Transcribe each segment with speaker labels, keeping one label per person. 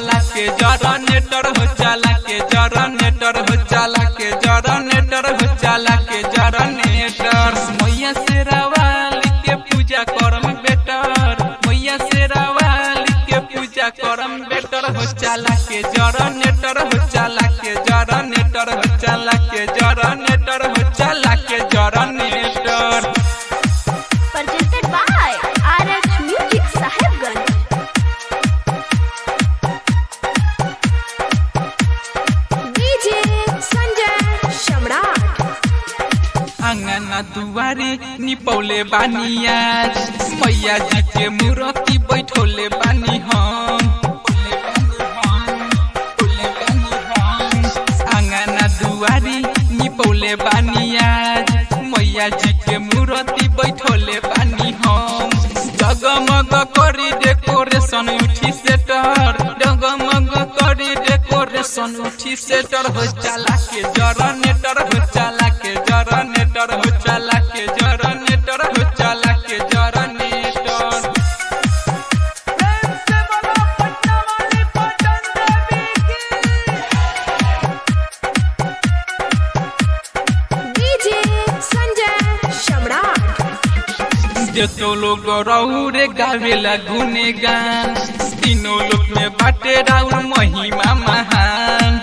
Speaker 1: चला के जनरेटर हो चला के जनरेटर हो चला के जनरेटर हो चला के जनरेटर मैया शेरावाली के पूजा करम बेटर मैया शेरावाली के पूजा करम बेटर हो चला के जनरेटर हो चला के जनरेटर हो चला के जनरेटर हो चला के generator
Speaker 2: Presented by RH Music Sahibganj. DJ Sanjay Shamrat.
Speaker 1: अंगना दुआरी निपौले बानिया मैया जी के मूर्ति बैठोले बानी हम अंगना दुआरी निपौले बानिया मैया जी के मूर्ति बैठोले बानी हम जगमग करी डेकोरेशन उठी सेटर जगमग करी डेकोरेशन उठी सेटर हो चला के जनरेटर हो चला के जनरेटर हो चला के जनरेटर हो चला के जनरेटर
Speaker 2: DJ Sanjay Shamrat.
Speaker 1: जो लोग रौरे गावेला गुनेगान तीनों लोग में बाटे राउर महिमा महान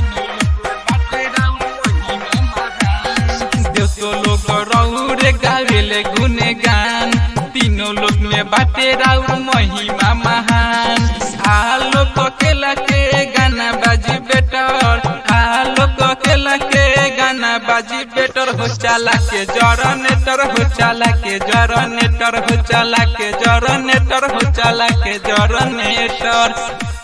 Speaker 1: जो लोग रौरे गावेले गुनेगान तीनों लोग में बाटे राउर महिमा महान आलोक केला के गाना बाजी बेटर आलोक केला के गाना बाजी बेटर हो चला के जनरेटर हो चला के जनरेटर हो चला के जनरेटर हो चला के जनरेटर